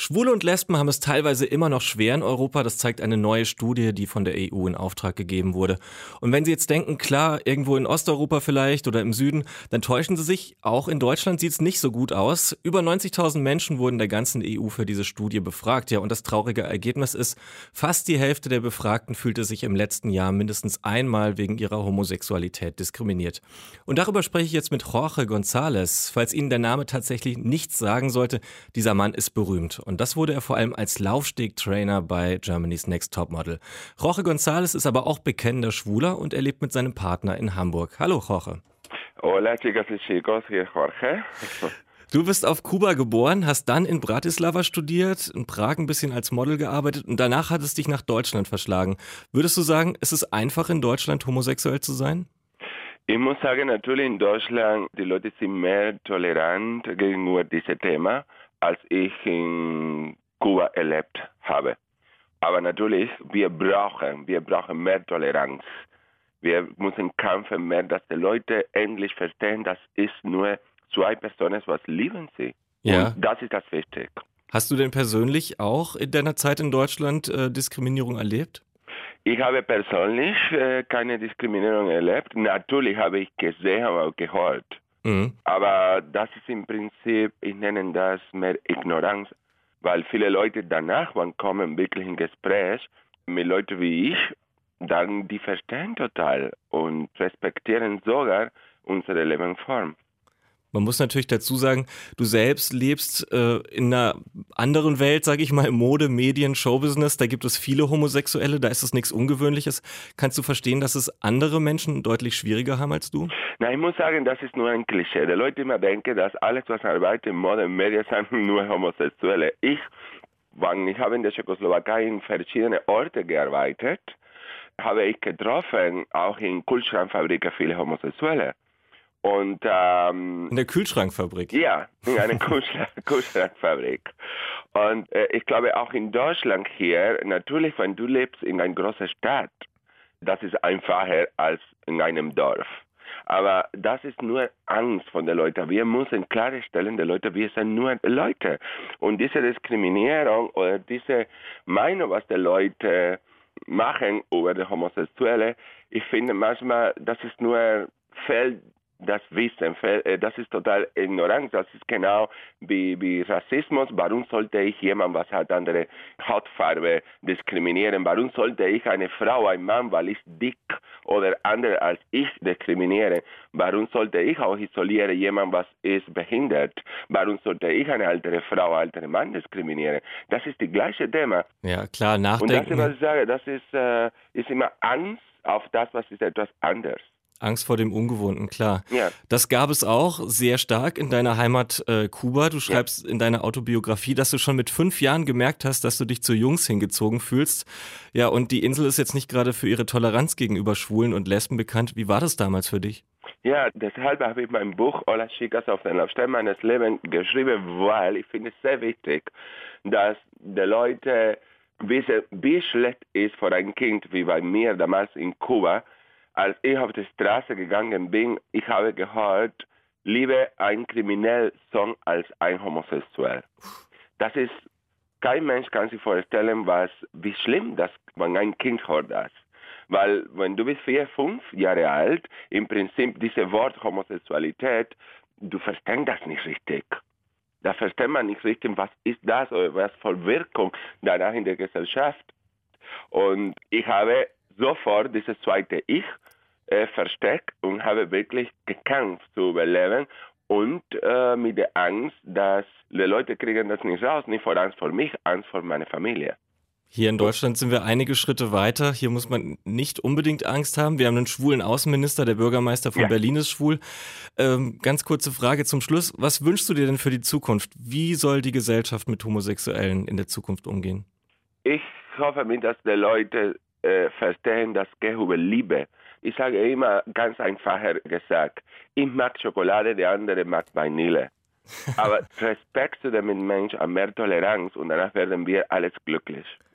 Schwule und Lesben haben es teilweise immer noch schwer in Europa. Das zeigt eine neue Studie, die von der EU in Auftrag gegeben wurde. Und wenn Sie jetzt denken, klar, irgendwo in Osteuropa vielleicht oder im Süden, dann täuschen Sie sich. Auch in Deutschland sieht es nicht so gut aus. Über 90.000 Menschen wurden der ganzen EU für diese Studie befragt. Ja, und das traurige Ergebnis ist, fast die Hälfte der Befragten fühlte sich im letzten Jahr mindestens einmal wegen ihrer Homosexualität diskriminiert. Und darüber spreche ich jetzt mit Jorge González. Falls Ihnen der Name tatsächlich nichts sagen sollte, dieser Mann ist berühmt. Und das wurde er vor allem als Laufstegtrainer bei Germany's Next Topmodel. Jorge González ist aber auch bekennender Schwuler und er lebt mit seinem Partner in Hamburg. Hallo Jorge. Hola chicas y chicos, hier Jorge. Du bist auf Kuba geboren, hast dann in Bratislava studiert, in Prag ein bisschen als Model gearbeitet und danach hat es dich nach Deutschland verschlagen. Würdest du sagen, ist es einfach in Deutschland homosexuell zu sein? Ich muss sagen, natürlich in Deutschland, die Leute sind mehr tolerant gegenüber diesem Thema, als ich in Kuba erlebt habe. Aber natürlich, wir brauchen mehr Toleranz. Wir müssen kämpfen mehr, dass die Leute endlich verstehen, dass es nur zwei Personen, was lieben sie. Ja. Und das ist das Wichtige. Hast du denn persönlich auch in deiner Zeit in Deutschland Diskriminierung erlebt? Ich habe persönlich keine Diskriminierung erlebt. Natürlich habe ich gesehen, aber auch gehört. Aber das ist im Prinzip, ich nenne das mehr Ignoranz, weil viele Leute danach, wann kommen wirklich in Gespräch mit Leuten wie ich, dann die verstehen total und respektieren sogar unsere Lebensform. Man muss natürlich dazu sagen, du selbst lebst in einer anderen Welt, sage ich mal, Mode, Medien, Showbusiness. Da gibt es viele Homosexuelle, da ist es nichts Ungewöhnliches. Kannst du verstehen, dass es andere Menschen deutlich schwieriger haben als du? Na, ich muss sagen, das ist nur ein Klischee. Die Leute immer denken, dass alles, was arbeitet in Mode und Medien, sind nur Homosexuelle. Ich habe in der Tschechoslowakei in verschiedenen Orten gearbeitet, habe ich getroffen, auch in Kühlschrankfabriken viele Homosexuelle. Und, in der Kühlschrankfabrik? Ja, in einer Kühlschrankfabrik. Und ich glaube auch in Deutschland hier, natürlich, wenn du lebst in einer großen Stadt, das ist einfacher als in einem Dorf. Aber das ist nur Angst von den Leuten. Wir müssen klarstellen, die Leute, wir sind nur Leute. Und diese Diskriminierung oder diese Meinung, was die Leute machen über die Homosexuelle, ich finde manchmal, das ist nur fehlt das Wissen, das ist total ignorant, das ist genau wie Rassismus. Warum sollte ich jemanden, was hat andere Hautfarbe, diskriminieren? Warum sollte ich eine Frau, einen Mann, weil ich dick oder andere als ich diskriminiere? Warum sollte ich auch isolieren jemanden, was ist behindert? Warum sollte ich eine ältere Frau, einen älteren Mann diskriminieren? Das ist das gleiche Thema. Ja, klar, nachdenken. Und das, was ich sage, das ist immer Angst auf das, was ist etwas anderes. Angst vor dem Ungewohnten, klar. Ja. Das gab es auch sehr stark in deiner Heimat Kuba. Du schreibst in deiner Autobiografie, dass du schon mit 5 Jahren gemerkt hast, dass du dich zu Jungs hingezogen fühlst. Ja, und die Insel ist jetzt nicht gerade für ihre Toleranz gegenüber Schwulen und Lesben bekannt. Wie war das damals für dich? Ja, deshalb habe ich mein Buch Hola Chicas auf den Laufsteg meines Lebens geschrieben, weil ich finde es sehr wichtig, dass die Leute wissen, wie schlecht ist für ein Kind wie bei mir damals in Kuba. Als ich auf die Straße gegangen bin, ich habe gehört, lieber ein krimineller Sohn als ein Homosexuell. Das ist, kein Mensch kann sich vorstellen, wie schlimm das, wenn ein Kind hört das. Weil wenn du bist 4, 5 Jahre alt, im Prinzip dieses Wort Homosexualität, du verstehst das nicht richtig. Da versteht man nicht richtig, was ist das oder was für Wirkung danach in der Gesellschaft. Und ich habe sofort dieses zweite Ich versteckt und habe wirklich gekämpft zu überleben und mit der Angst, dass die Leute kriegen das nicht raus, nicht vor Angst vor mich, Angst vor meiner Familie. Hier in Deutschland sind wir einige Schritte weiter. Hier muss man nicht unbedingt Angst haben. Wir haben einen schwulen Außenminister, der Bürgermeister von Berlin ist schwul. Ganz kurze Frage zum Schluss. Was wünschst du dir denn für die Zukunft? Wie soll die Gesellschaft mit Homosexuellen in der Zukunft umgehen? Ich hoffe, dass die Leute verstehen, dass es über Liebe. Ich sage immer ganz einfacher gesagt, ich mag Schokolade, der andere mag Vanille. Aber Respekt zu dem Menschen, mehr Toleranz und danach werden wir alles glücklich.